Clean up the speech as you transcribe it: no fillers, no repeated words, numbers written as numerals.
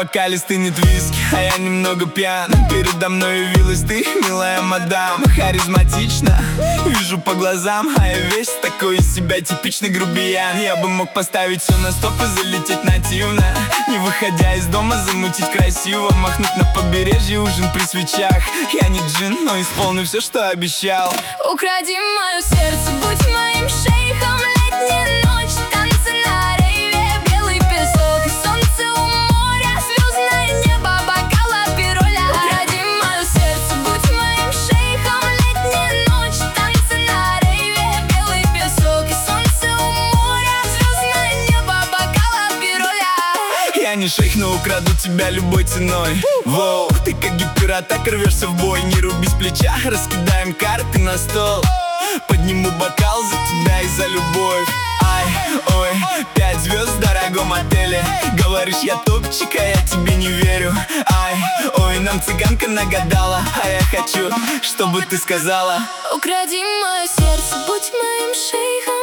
бокале стынет виски, а я немного пьян. Передо мной явилась ты, милая мадам. Харизматично, вижу по глазам, а я весь такой из себя типичный грубиян. Я бы мог поставить все на стоп и залететь нативно, не выходя из дома, замутить красиво, махнуть на побережье, ужин при свечах. Я не джин, но исполню все, что обещал. Укради мое сердце, будь моим шейхом. Летняя ночь, танцы на рейве, белый песок и солнце у моря, звездное небо, бокал апероля. Укради мое сердце, будь моим шейхом. Летняя ночь, танцы на рейве, белый песок и солнце у моря, звездное небо, бокал апероля. Я не шейх, но украду тебя любой ценой. Воу, ты как гиператак, рвешься в бой. Не руби с плеча, раскидаем карты на стол. Подниму бокал за тебя и за любовь. Ай, ой, 5 звезд в дорогом отеле. Говоришь, я топчик, а я тебе не верю. Ай, ой, нам цыганка нагадала, а я хочу, чтобы ты сказала: укради мое сердце, будь моим шейхом.